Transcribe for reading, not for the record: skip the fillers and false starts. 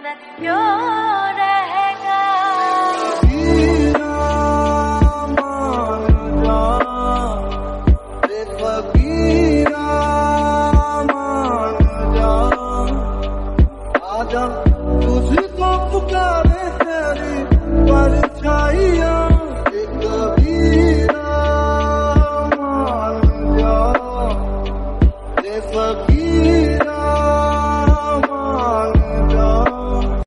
जन्नत क्यों रहेगा। फकीरा मान जा, आजा तुझको पुकारे तेरी परछाइयाँ।